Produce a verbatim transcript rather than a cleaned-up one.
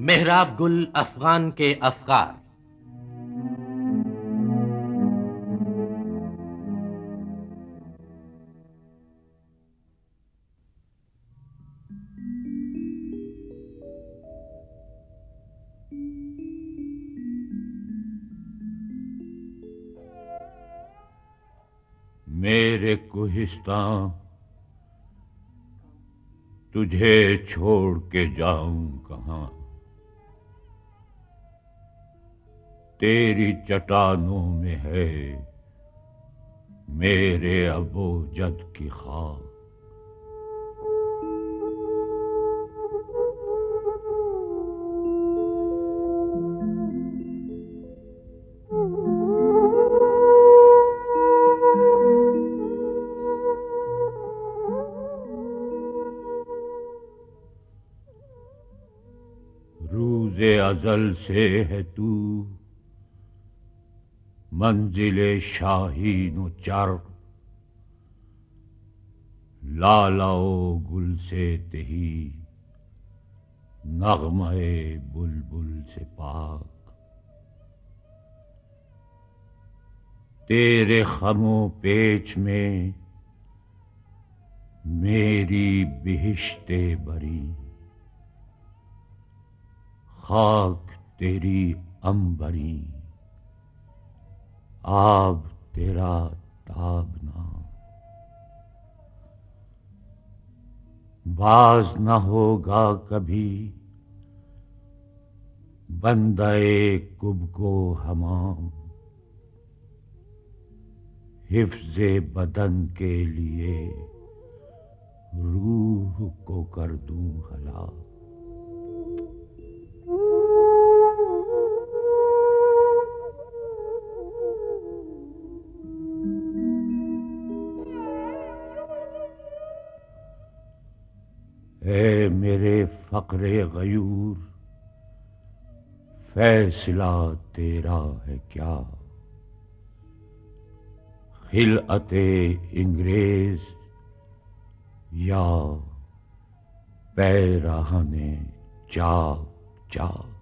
मेहराब गुल अफगान के अफकार। मेरे कोहिस्तां, तुझे छोड़ के जाऊं कहां। तेरी चट्टानों में है मेरे अबोजद की खाक। रूज़े अज़ल से है तू मंजिले शाहीन चर। लालाओ गुल से तेही नग़्मे बुलबुल से पाक। तेरे खमो पेच में मेरी बिहिश्ते बरी। खाक तेरी अंबरी, आब तेरा ताबना। बाज न होगा कभी बंदे कुब्को हमाम। हिफ्ज़े बदन के लिए रूह को कर दूं हलाक। ऐ मेरे फ़क्रे गयूर, फैसला तेरा है क्या। खिलअते इंग्रेज या पैराहने चाक चाक।